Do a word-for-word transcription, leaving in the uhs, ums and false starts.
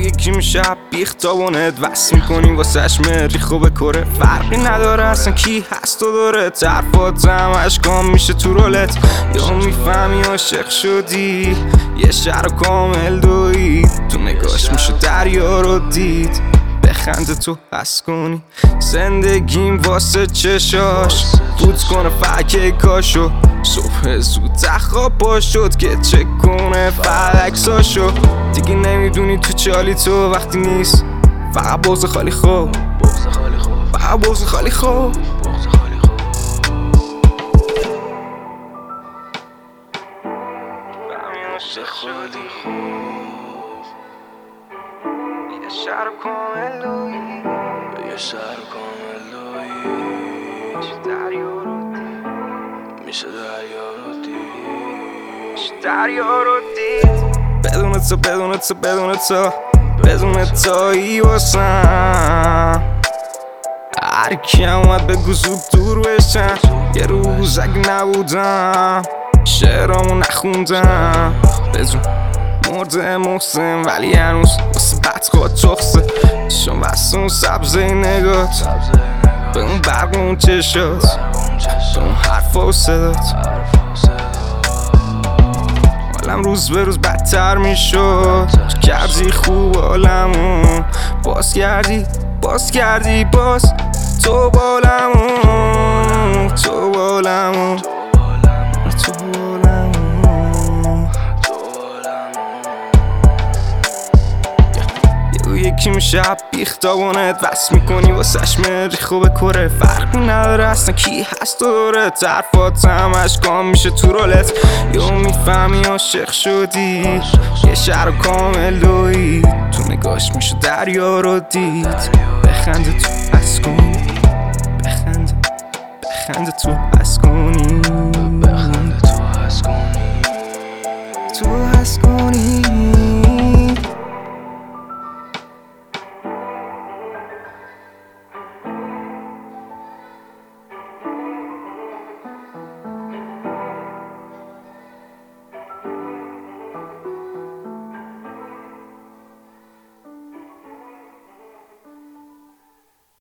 یکی میشه بیختابونت وصل میکنی واسهش مریخ و بکره فرقی نداره اصلا کی هست و داره طرفات همش کام میشه تو رولت یا میفهمی عاشق شدی یه شهر کامل دوید تو نگاش میشه دریا رو دید بخنده تو هست کنی زندگیم واسه چشاش فوت کنه فکه کاشو صبح زود تخواب پا شد که چک کنه فلکساشو دیگه نمیدونی تو چالی تو وقتی نیست فقط بغض خالی خوب فقط بغض خالی خوب یه شهر کامل دوید یه شهر کامل دوید میشه دریا رو دید میشه دریا رو دید میشه دریا رو دید بدون تو بدون تو بدون تو بدون تویی واسم هر کی اومد بگو زود دور بشم یه روز اگه نبودم شعرامو نخوندم بدون مرده محسن ولی هنوز واسه بدخواد تخصه چون واسه اون سبزه نگات به اون برق اون چشات به اون حرفا و صدات حالم روز به روز بدتر میشد کردی خوب حالمون باز کردی باز کردی باز تو بالمون تو بالمون تو بالمون یکی میشه بیختابونت وصل میکنی واسهش مریخ و بکره فرقی نداره اصلا کی هست و داره طرفات همش کام میشه تو رولت یا میفهمی عاشق شدی یه شهر کامل دوید تو نگاش میشه دریا رو دید بخنده تو هست کنی بخنده بخنده تو هست کنی